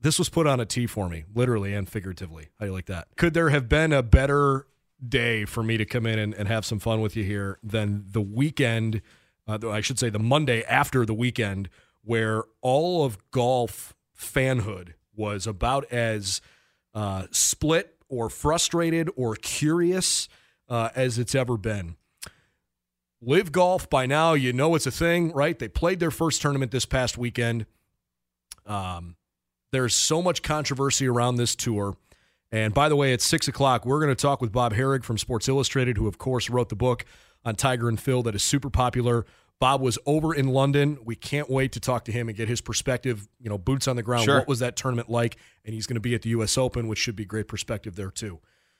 This was put on a tee for me, literally and figuratively. How do you like that? Could there have been a better day for me to come in and have some fun with you here than the weekend, I should say the Monday after the weekend, where all of golf fanhood was about as split or frustrated or curious as it's ever been. Live Golf, by now, you know it's a thing, right? They played their first tournament this past weekend. There's so much controversy around this tour. And by the way, at 6 o'clock, we're going to talk with Bob Harig from Sports Illustrated, who, of course, wrote the book on Tiger and Phil that is super popular. Bob was over in London. We can't wait to talk to him and get his perspective, boots on the ground. Sure. What was that tournament like? And he's going to be at the U.S. Open, which should be great perspective there, too.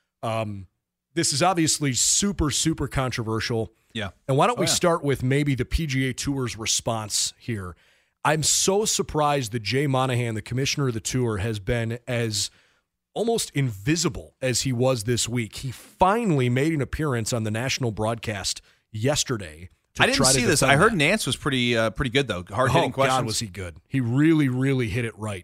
This is obviously super, super controversial. Yeah. And why don't we start with maybe the PGA Tour's response here? I'm so surprised that Jay Monahan, the commissioner of the tour, has been as almost invisible as he was this week. He finally made an appearance on the national broadcast yesterday. I didn't see this. I heard Nance was pretty good, though. Hard-hitting questions. God, was he good. He really, really hit it right.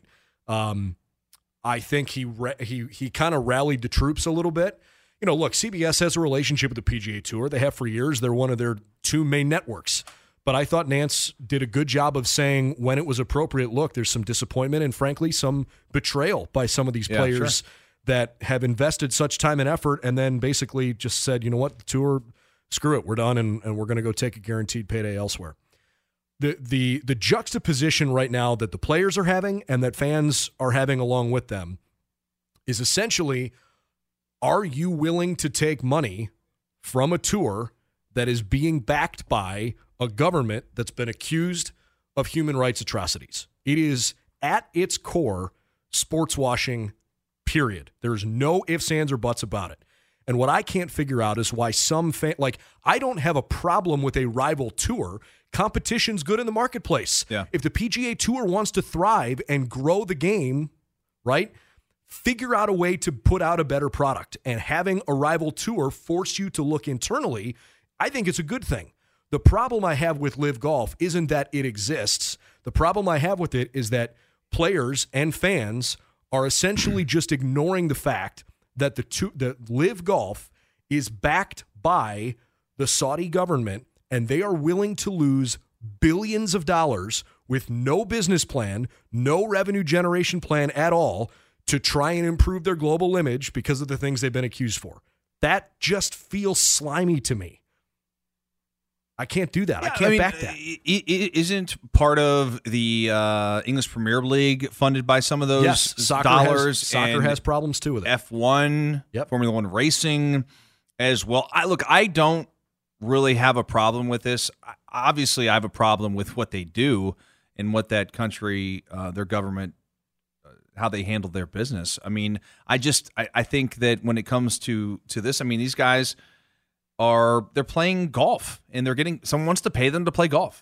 I think he kind of rallied the troops a little bit. Look, CBS has a relationship with the PGA Tour. They have for years. They're one of their two main networks. But I thought Nance did a good job of saying when it was appropriate, look, there's some disappointment and, frankly, some betrayal by some of these players that have invested such time and effort and then basically just said, you know what, the tour, screw it, we're done, and we're going to go take a guaranteed payday elsewhere. The juxtaposition right now that the players are having and that fans are having along with them is essentially, are you willing to take money from a tour that is being backed by a government that's been accused of human rights atrocities? It is, at its core, sports washing, period. There's no ifs, ands, or buts about it. And what I can't figure out is why some I don't have a problem with a rival tour. Competition's good in the marketplace. Yeah. If the PGA Tour wants to thrive and grow the game, right, figure out a way to put out a better product. And having a rival tour force you to look internally, I think it's a good thing. The problem I have with Live Golf isn't that it exists. The problem I have with it is that players and fans are essentially just ignoring the fact that the Live Golf is backed by the Saudi government, and they are willing to lose billions of dollars with no business plan, no revenue generation plan at all to try and improve their global image because of the things they've been accused for. That just feels slimy to me. I can't do that. I can't back that. Isn't part of the English Premier League funded by some of those dollars? Soccer has problems too with it. F1, Formula One racing as well. I don't really have a problem with this. Obviously, I have a problem with what they do and what that country, their government, how they handle their business. I mean, I think that when it comes to this, I mean, these guys they're playing golf and someone wants to pay them to play golf.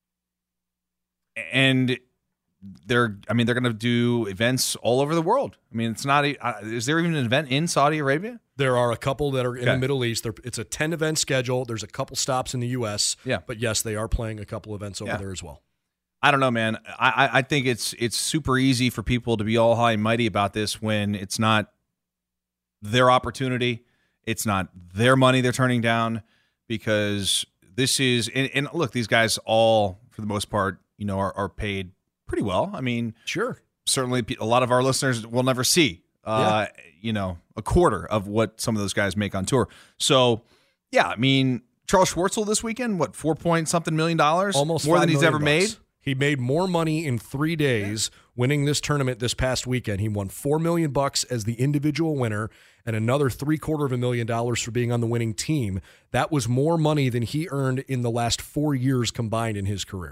And they're going to do events all over the world. I mean, it's not, is there even an event in Saudi Arabia? There are a couple that are in the Middle East. It's a 10-event schedule. There's a couple stops in the U.S. Yeah. But yes, they are playing a couple events over there as well. I don't know, man. I think it's super easy for people to be all high and mighty about this when it's not their opportunity. It's not their money they're turning down, because this is, and look, these guys all, for the most part, are paid pretty well. I mean, sure. Certainly a lot of our listeners will never see, a quarter of what some of those guys make on tour. So, yeah, I mean, Charles Schwartzel this weekend, what, $4-point-something million? Almost more than he's ever bucks. made. He made more money in 3 days winning this tournament this past weekend. He won $4 million as the individual winner and another $750,000 for being on the winning team. That was more money than he earned in the last 4 years combined in his career.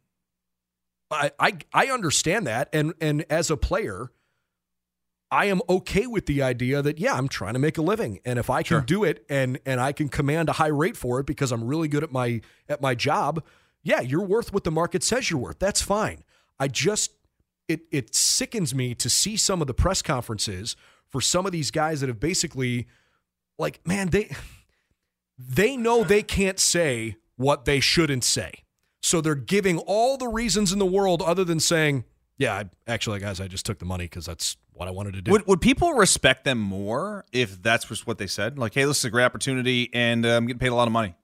I understand that, and as a player, I am okay with the idea that, I'm trying to make a living, and if I can do it and I can command a high rate for it because I'm really good at my job, you're worth what the market says you're worth. That's fine. It sickens me to see some of the press conferences for some of these guys that have basically, they know they can't say what they shouldn't say. So they're giving all the reasons in the world other than saying, Yeah, actually, guys, I just took the money because that's what I wanted to do. Would people respect them more if that's just what they said? Like, hey, this is a great opportunity, and I'm getting paid a lot of money.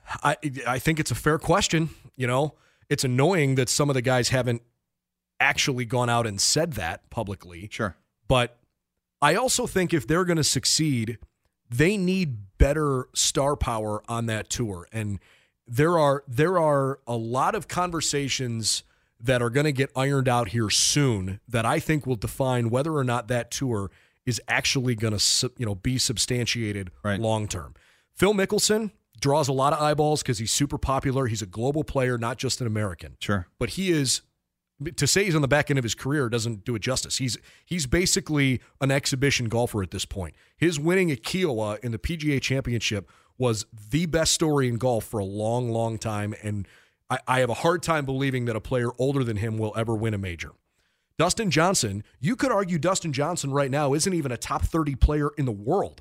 I think it's a fair question. You know, it's annoying that some of the guys haven't actually gone out and said that publicly. Sure. But I also think if they're going to succeed, they need better star power on that tour. And there are a lot of conversations that are going to get ironed out here soon that I think will define whether or not that tour is actually going to be substantiated long term. Phil Mickelson draws a lot of eyeballs because he's super popular. He's a global player, not just an American. Sure. But he is, to say he's on the back end of his career doesn't do it justice. He's basically an exhibition golfer at this point. His winning at Kiowa in the PGA Championship was the best story in golf for a long, long time, and I have a hard time believing that a player older than him will ever win a major. Dustin Johnson, you could argue Dustin Johnson right now isn't even a top 30 player in the world.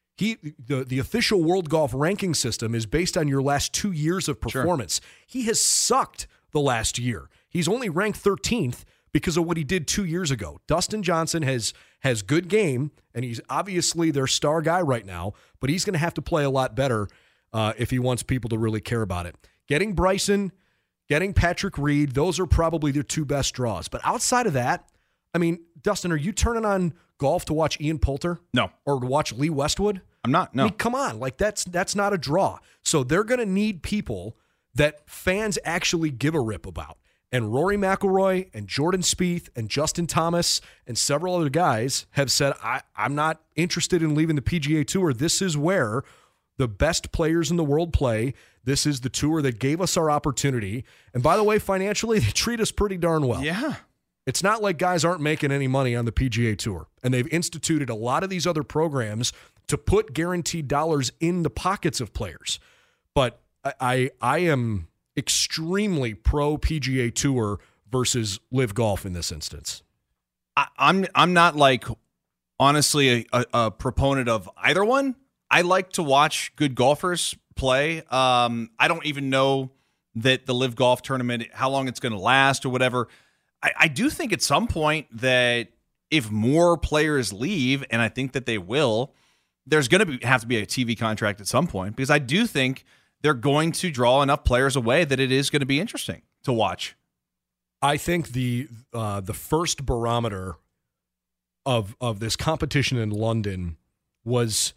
The official World Golf ranking system is based on your last 2 years of performance. Sure. He has sucked the last year. He's only ranked 13th because of what he did 2 years ago. Dustin Johnson has good game, and he's obviously their star guy right now, but he's going to have to play a lot better if he wants people to really care about it. Getting Bryson, getting Patrick Reed, those are probably their two best draws. But outside of that, I mean, Dustin, are you turning on golf to watch Ian Poulter? No. Or to watch Lee Westwood? I'm not, no. I mean, come on. Like, that's not a draw. So they're going to need people that fans actually give a rip about. And Rory McIlroy and Jordan Spieth and Justin Thomas and several other guys have said, I'm not interested in leaving the PGA Tour. This is where the best players in the world play. This is the tour that gave us our opportunity. And by the way, financially, they treat us pretty darn well. Yeah. It's not like guys aren't making any money on the PGA Tour. And they've instituted a lot of these other programs to put guaranteed dollars in the pockets of players. But I am extremely pro PGA Tour versus Live Golf in this instance. I'm not like, honestly, a proponent of either one. I like to watch good golfers play. I don't even know that the Live Golf tournament, how long it's going to last or whatever. I do think at some point that if more players leave, and I think that they will, there's going to have to be a TV contract at some point, because I do think they're going to draw enough players away that it is going to be interesting to watch. I think the first barometer of this competition in London was,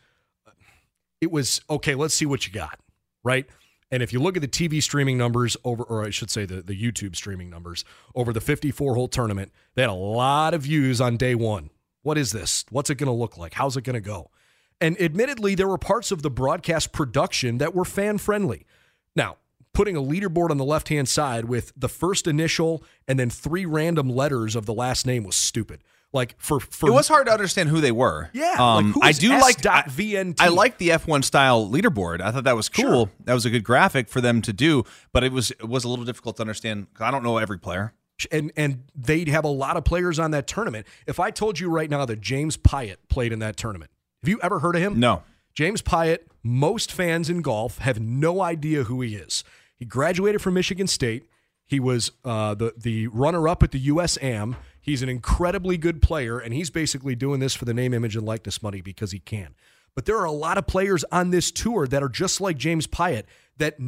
it was, okay, let's see what you got, right? And if you look at the TV streaming numbers over, or I should say the YouTube streaming numbers over the 54-hole tournament, they had a lot of views on day one. What is this? What's it going to look like? How's it going to go? And admittedly, there were parts of the broadcast production that were fan-friendly. Now, putting a leaderboard on the left-hand side with the first initial and then 3 random letters of the last name was stupid. Like for it was hard to understand who they were. Yeah, I do like VNT. I like the F1 style leaderboard. I thought that was cool. Sure. That was a good graphic for them to do, but it was a little difficult to understand because I don't know every player. And they'd have a lot of players on that tournament. If I told you right now that James Piot played in that tournament, have you ever heard of him? No. James Piot, most fans in golf have no idea who he is. He graduated from Michigan State. He was the runner-up at the US Am. He's an incredibly good player, and he's basically doing this for the name, image, and likeness money because he can. But there are a lot of players on this tour that are just like James Piot that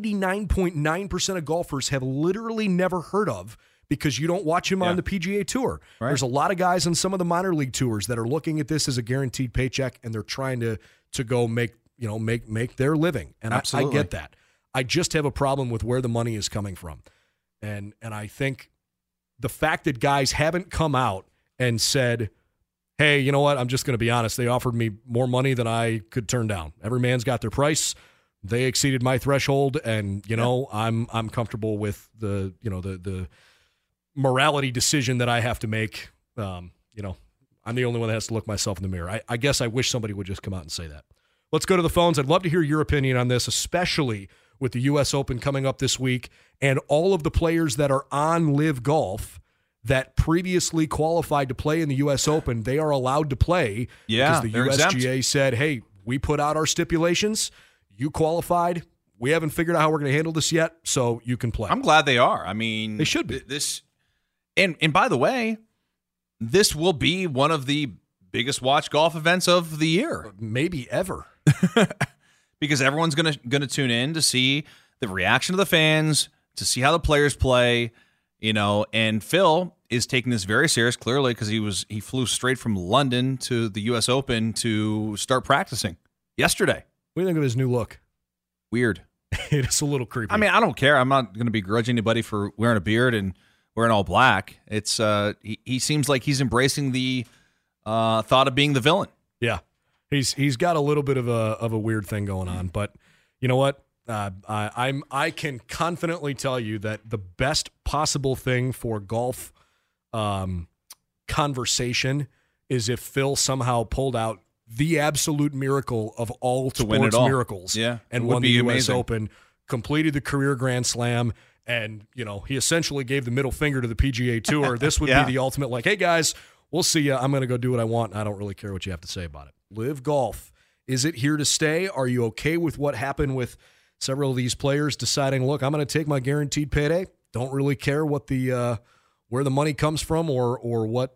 99.9% of golfers have literally never heard of because you don't watch him on the PGA Tour. Right. There's a lot of guys on some of the minor league tours that are looking at this as a guaranteed paycheck, and they're trying to go make their living. And I get that. I just have a problem with where the money is coming from. And I think the fact that guys haven't come out and said, hey, you know what? I'm just going to be honest. They offered me more money than I could turn down. Every man's got their price. They exceeded my threshold, and I'm comfortable with the morality decision that I have to make. I'm the only one that has to look myself in the mirror. I guess I wish somebody would just come out and say that. Let's go to the phones. I'd love to hear your opinion on this, especially with the U.S. Open coming up this week and all of the players that are on Live Golf that previously qualified to play in the U.S. Open. They are allowed to play because the USGA said, hey, we put out our stipulations. You qualified. We haven't figured out how we're going to handle this yet, so you can play. I'm glad they are. I mean, they should be. And by the way, this will be one of the biggest watch golf events of the year, maybe ever, because everyone's gonna tune in to see the reaction of the fans, to see how the players play, And Phil is taking this very serious, clearly, because he flew straight from London to the U.S. Open to start practicing yesterday. What do you think of his new look? Weird. It is a little creepy. I mean, I don't care. I'm not going to begrudge anybody for wearing a beard and wearing all black. It's he seems like he's embracing the thought of being the villain. Yeah, he's got a little bit of a weird thing going on, but you know what? I can confidently tell you that the best possible thing for golf conversation is if Phil somehow pulled out the absolute miracle of all sports miracles, and won the U.S. Open, completed the career Grand Slam, and he essentially gave the middle finger to the PGA Tour. This would be the ultimate, like, hey guys, we'll see ya. I'm going to go do what I want. I don't really care what you have to say about it. Live Golf, is it here to stay? Are you okay with what happened with several of these players deciding, look, I'm going to take my guaranteed payday? Don't really care what the where the money comes from or what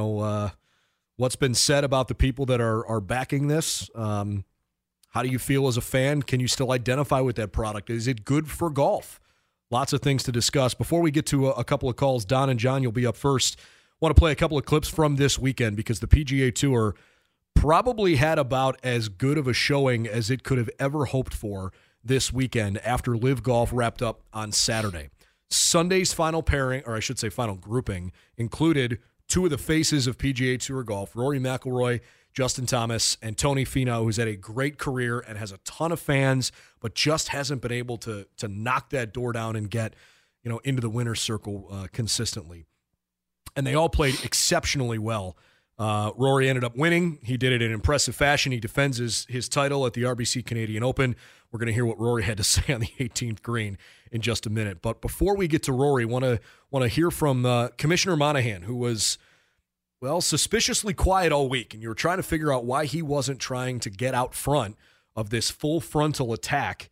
what's been said about the people that are backing this. How do you feel as a fan? Can you still identify with that product? Is it good for golf? Lots of things to discuss. Before we get to a couple of calls, Don and John, you'll be up first. Want to play a couple of clips from this weekend because the PGA Tour probably had about as good of a showing as it could have ever hoped for this weekend after Live Golf wrapped up on Saturday. Sunday's final pairing, or I should say final grouping, included two of the faces of PGA Tour golf, Rory McIlroy, Justin Thomas, and Tony Finau, who's had a great career and has a ton of fans, but just hasn't been able to knock that door down and get into the winner's circle consistently. And they all played exceptionally well. Rory ended up winning. He did it in impressive fashion. He defends his title at the RBC Canadian Open. We're going to hear what Rory had to say on the 18th green in just a minute. But before we get to Rory, want to hear from Commissioner Monahan, who was, suspiciously quiet all week, and you were trying to figure out why he wasn't trying to get out front of this full frontal attack.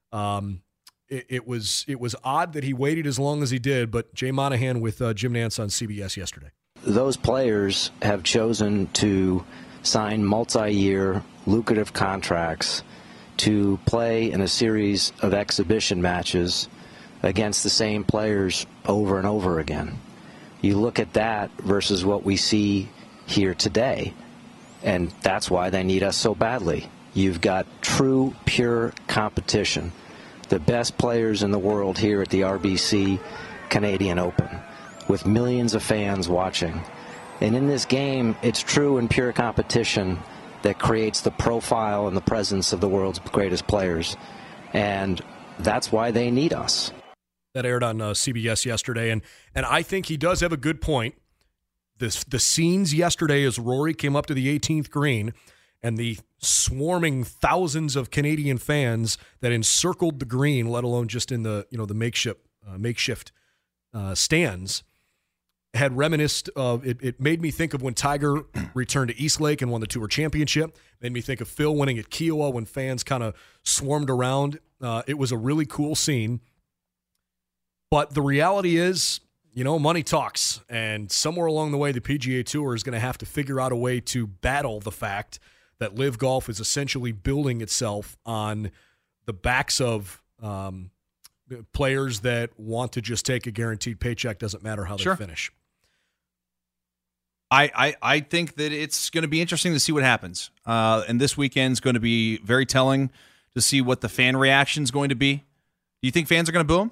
It was odd that he waited as long as he did, but Jay Monahan with Jim Nantz on CBS yesterday. Those players have chosen to sign multi-year lucrative contracts to play in a series of exhibition matches against the same players over and over again. You look at that versus what we see here today, and that's why they need us so badly. You've got true, pure competition. The best players in the world here at the RBC Canadian Open, with millions of fans watching. And in this game, it's true and pure competition that creates the profile and the presence of the world's greatest players. And that's why they need us. That aired on CBS yesterday, and I think he does have a good point. The scenes yesterday as Rory came up to the 18th green and the swarming thousands of Canadian fans that encircled the green, let alone just in the the makeshift stands, had reminisced of it. Made me think of when Tiger returned to Eastlake and won the Tour Championship. Made me think of Phil winning at Kiowa when fans kind of swarmed around. It was a really cool scene. But the reality is, money talks. And somewhere along the way, the PGA Tour is going to have to figure out a way to battle the fact that Live Golf is essentially building itself on the backs of players that want to just take a guaranteed paycheck, doesn't matter how they finish. I think that it's going to be interesting to see what happens. And this weekend's going to be very telling to see what the fan reaction is going to be. Do you think fans are going to boo him?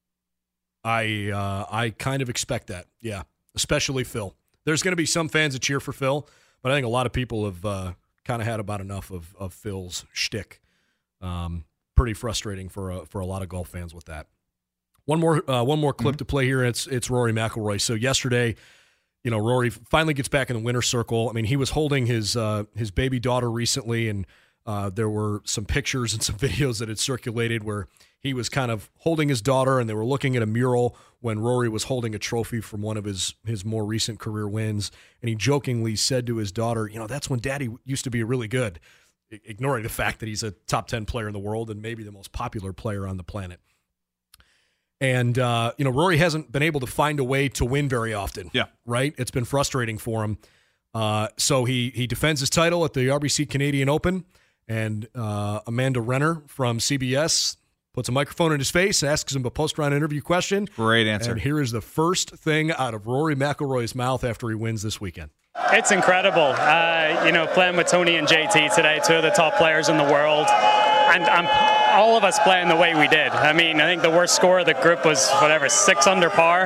I kind of expect that, yeah, especially Phil. There's going to be some fans that cheer for Phil, but I think a lot of people have kind of had about enough of Phil's shtick. Pretty frustrating for a lot of golf fans with that. One more clip to play here. It's Rory McIlroy. So yesterday, Rory finally gets back in the winner's circle. I mean, he was holding his baby daughter recently, and there were some pictures and some videos that had circulated where he was kind of holding his daughter, and they were looking at a mural when Rory was holding a trophy from one of his more recent career wins. And he jokingly said to his daughter, that's when Daddy used to be really good, ignoring the fact that he's a top 10 player in the world and maybe the most popular player on the planet. And, Rory hasn't been able to find a way to win very often. Yeah. Right? It's been frustrating for him. So he defends his title at the RBC Canadian Open. And Amanda Renner from CBS puts a microphone in his face, asks him a post-round interview question. Great answer. And here is the first thing out of Rory McIlroy's mouth after he wins this weekend. It's incredible. Playing with Tony and JT today, two of the top players in the world. And all of us playing the way we did. I mean, I think the worst score of the group was, 6 under par.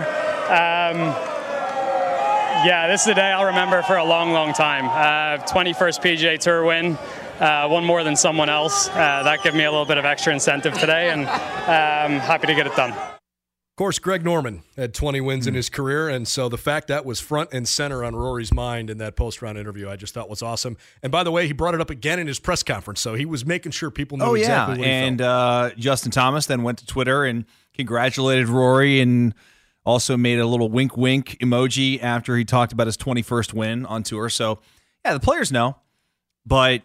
This is a day I'll remember for a long, long time. 21st PGA Tour win. One more than someone else. That gave me a little bit of extra incentive today, and happy to get it done. Of course, Greg Norman had 20 wins in his career, and so the fact that was front and center on Rory's mind in that post-round interview, I just thought was awesome. And by the way, he brought it up again in his press conference, so he was making sure people knew exactly what he felt. And Justin Thomas then went to Twitter and congratulated Rory and also made a little wink-wink emoji after he talked about his 21st win on tour. So, yeah, the players know, but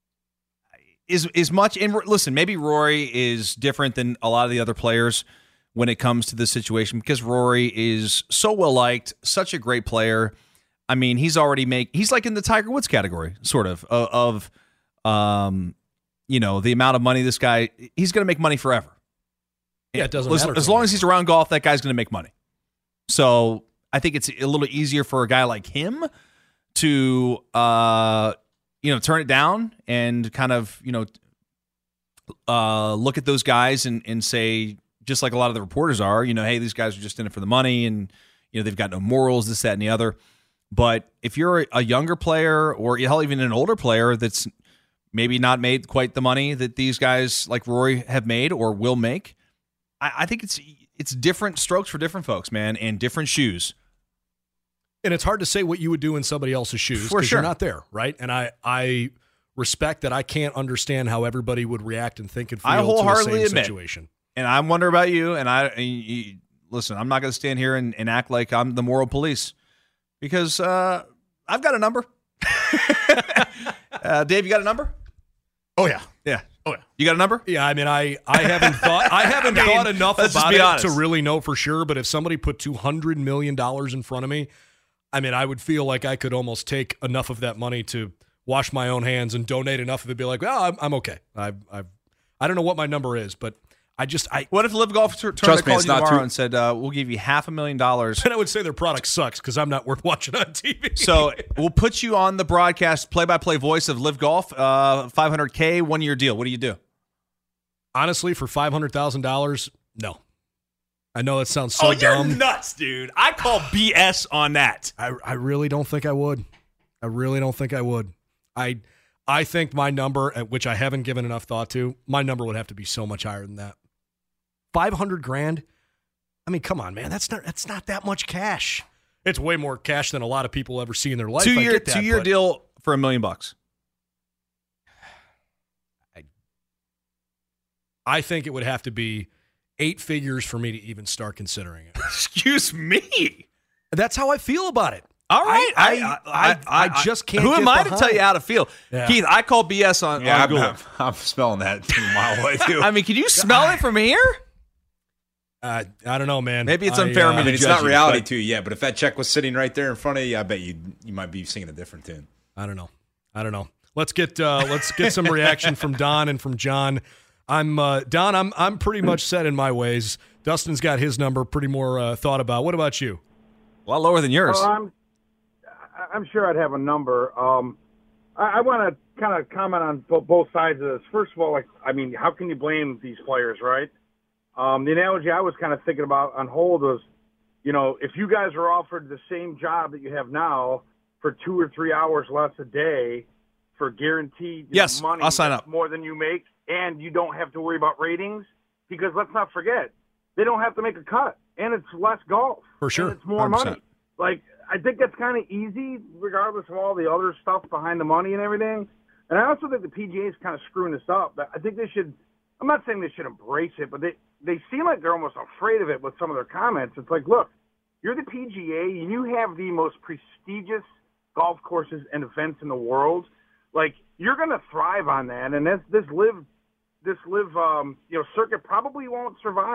is much. And listen, maybe Rory is different than a lot of the other players when it comes to this situation because Rory is so well liked, such a great player. I mean, he's like in the Tiger Woods category, sort of the amount of money this guy. He's going to make money forever. Yeah, it doesn't matter. As long as he's around golf, that guy's going to make money. So I think it's a little easier for a guy like him to turn it down and kind of, look at those guys and say, just like a lot of the reporters are, hey, these guys are just in it for the money and, they've got no morals, this, that, and the other. But if you're a younger player or hell, even an older player that's maybe not made quite the money that these guys like Rory have made or will make, I think it's different strokes for different folks, man, and different shoes. And it's hard to say what you would do in somebody else's shoes because you're not there, right? And I respect that I can't understand how everybody would react and think and feel to the same situation. And I wonder about you, and listen, I'm not going to stand here and act like I'm the moral police because I've got a number. Dave, you got a number? Oh, yeah. Yeah. Oh, yeah. You got a number? Yeah, I mean, I haven't thought enough about it to really know for sure, but if somebody put $200 million in front of me, I mean, I would feel like I could almost take enough of that money to wash my own hands and donate enough of it to be like, well, I'm okay. I don't know what my number is, but what if Live Golf turned to call you tomorrow and said, we'll give you $500,000? Then I would say their product sucks because I'm not worth watching on TV. So we'll put you on the broadcast play-by-play voice of Live Golf, $500K, 1-year deal. What do you do? Honestly, for $500,000, no. I know that sounds so dumb. You're nuts, dude. I call BS on that. I really don't think I would. I think my number, at which I haven't given enough thought to, my number would have to be so much higher than that. $500,000. I mean, come on, man. That's not that much cash. It's way more cash than a lot of people ever see in their life. Two-year deal for $1 million. I think it would have to be 8 figures for me to even start considering it. Excuse me. That's how I feel about it. All right. I just can't. Who am I to tell you how to feel? Yeah. Keith, I call BS on Google. I'm smelling that a mile away, too. I mean, can you smell it from here? I don't know, man. Maybe it's unfair of me to it's judge not reality you, to you yet, but if that check was sitting right there in front of you, I bet you might be singing a different tune. I don't know. Let's get some reaction from Don and from John. I'm pretty much set in my ways. Dustin's got his number pretty more thought about. What about you? A lot lower than yours. Well, I'm sure I'd have a number. I want to kind of comment on both sides of this. First of all, how can you blame these players, right? The analogy I was kind of thinking about on hold was, if you guys are offered the same job that you have now for 2 or 3 hours less a day for guaranteed money, I'll sign up. More than you make, and you don't have to worry about ratings, because let's not forget, they don't have to make a cut, and it's less golf. For sure. And it's more 100%. money. I think that's kind of easy, regardless of all the other stuff behind the money and everything. And I also think the PGA is kind of screwing this up. I think they should – I'm not saying they should embrace it, but they seem like they're almost afraid of it with some of their comments. It's like, look, you're the PGA, and you have the most prestigious golf courses and events in the world. You're going to thrive on that. And this live circuit probably won't survive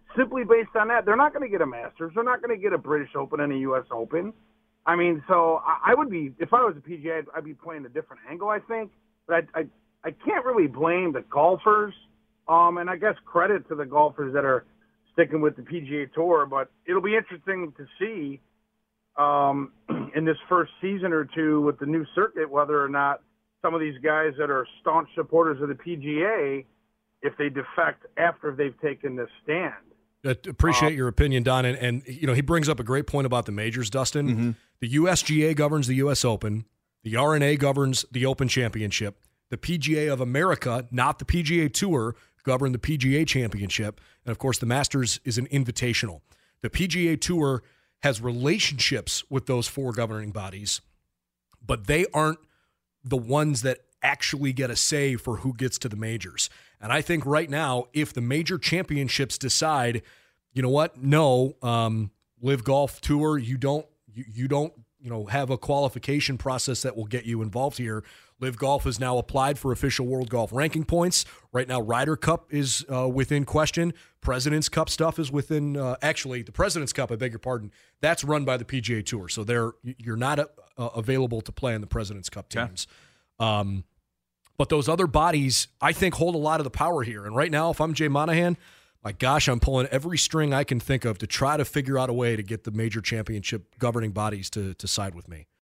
simply based on that. They're not going to get a Masters. They're not going to get a British Open and a U.S. Open. I mean, so I would be, if I was a PGA, I'd be playing a different angle, I think. But I can't really blame the golfers, and I guess credit to the golfers that are sticking with the PGA Tour. But it'll be interesting to see in this first season or two with the new circuit whether or not some of these guys that are staunch supporters of the PGA, if they defect after they've taken this stand. Appreciate your opinion, Don. And he brings up a great point about the majors, Dustin. Mm-hmm. The USGA governs the U.S. Open. The RNA governs the Open Championship. The PGA of America, not the PGA Tour, govern the PGA Championship. And, of course, the Masters is an invitational. The PGA Tour has relationships with those four governing bodies, but they aren't the ones that actually get a say for who gets to the majors. And I think right now, if the major championships decide, you know what, no, Live Golf Tour, you don't have a qualification process that will get you involved here. Live Golf has now applied for official World Golf Ranking points. Right now, Ryder Cup is within question. President's Cup stuff is within. Actually, the President's Cup, I beg your pardon, that's run by the PGA Tour, so you're not available to play in the President's Cup teams. Yeah. But those other bodies, I think, hold a lot of the power here. And right now, if I'm Jay Monahan, my gosh, I'm pulling every string I can think of to try to figure out a way to get the major championship governing bodies to side with me.